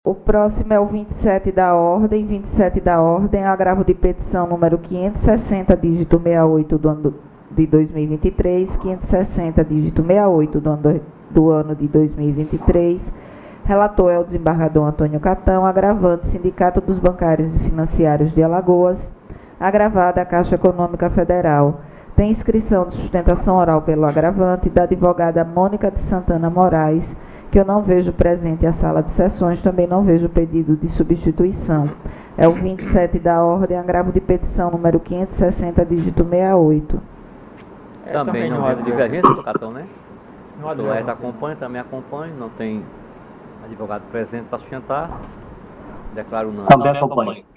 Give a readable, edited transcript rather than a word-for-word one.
O próximo é o 27 da ordem. 27 da ordem, agravo de petição número 560, dígito 68 do ano de 2023, 560, dígito 68 do ano de 2023. Relator é o desembargador Antônio Catão. Agravante, Sindicato dos Bancários e Financiários de Alagoas. Agravada, a Caixa Econômica Federal. Tem inscrição de sustentação oral pelo agravante da advogada Mônica de Santana Moraes, que eu não vejo presente a sala de sessões, também não vejo pedido de substituição. É o 27 da ordem, agravo de petição número 560, dígito 68. Também não há divergência do Catão, né? Não há divergência. Acompanha, também acompanha, não tem advogado presente para sustentar. Declaro não. Também acompanha.